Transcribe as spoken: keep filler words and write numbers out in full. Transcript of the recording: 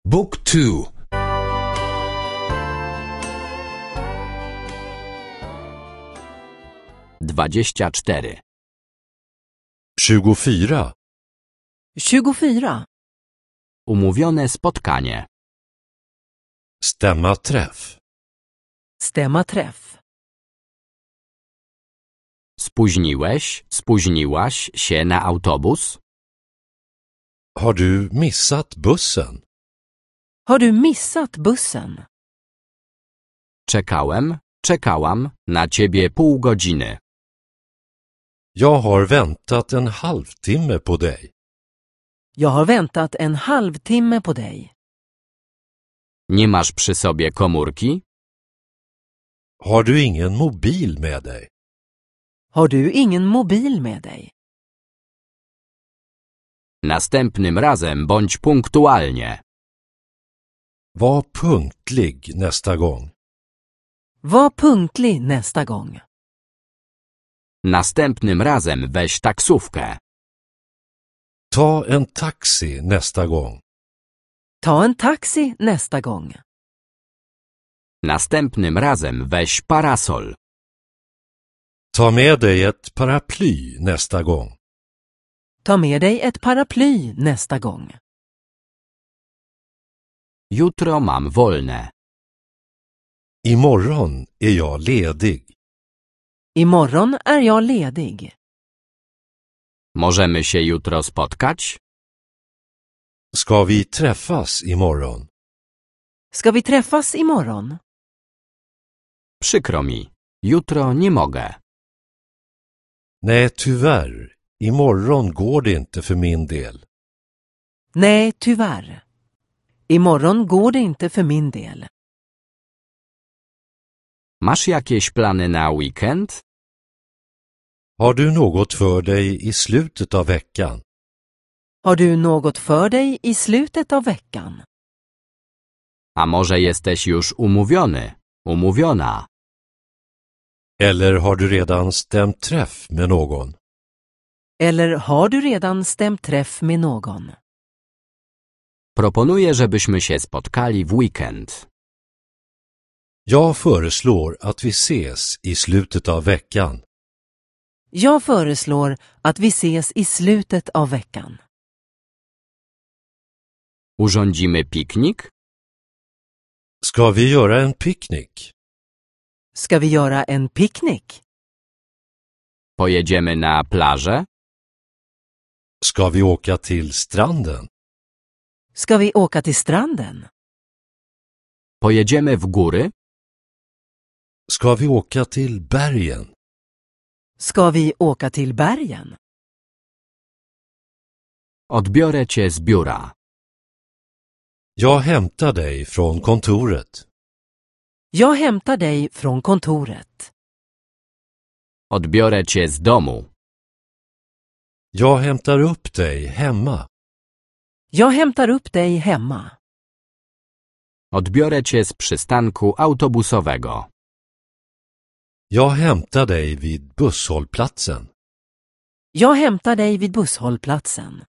Book two. dwadzieścia cztery. tjugofyra. tjugofyra. Umówione spotkanie. Stämma träff. Stämma träff. Spóźniłeś, spóźniłaś się na autobus? Har du missat bussen? Har du missat bussen? Czekałem, czekałam na ciebie pół godziny. Jag har väntat en halvtimme på dig. Jag har väntat en halvtimme på dig. Nie masz przy sobie komórki? Har du ingen mobil med dig? Har du ingen mobil med dig? Następnym razem bądź punktualnie. Var punktlig nästa gång. Var punktlig nästa gång. Następnym razem weź taksówkę. Ta en taxi nästa gång. Ta en taxi nästa gång. Następnym razem weź parasol. Ta med dig ett paraply nästa gång. Ta med dig ett paraply nästa gång. Jutro mam wolne. Imorgon är jag ledig. Imorgon är jag ledig. Możemy się jutro spotkać? Ska vi träffas imorgon? Ska vi träffas imorgon? Przykro mi. Jutro nie mogę. Nej, tyvärr. Imorgon går det inte för min del. Nej, tyvärr. Imorgon går det inte för min del. Masz jakieś plany na weekend? Har du något för dig i slutet av veckan? Har du något för dig i slutet av veckan? A może jesteś już umówiony, umówiona? Eller har du redan stämt träff med någon? Eller har du redan stämt träff med någon? Proponuję, żebyśmy się spotkali w weekend. Jag föreslår att vi ses i slutet av veckan. Jag föreslår att vi ses i slutet av veckan. Urządzimy piknik? Ska vi göra en picknick? Ska vi göra en picknick? Pojedziemy na plażę? Ska vi åka till stranden? Ska vi åka till stranden? Pojedziemy w góry? Ska vi åka till bergen? Ska vi åka till bergen? Odbiorę cię z biura. Jag hämtar dig från kontoret. Jag hämtar dig från kontoret. Odbiorę cię z domu. Jag hämtar upp dig hemma. Jag hämtar upp dig hemma. Odbiorę cię z przystanku autobusowego. Jag hämtar dig vid busshållplatsen. Jag hämtar dig vid busshållplatsen.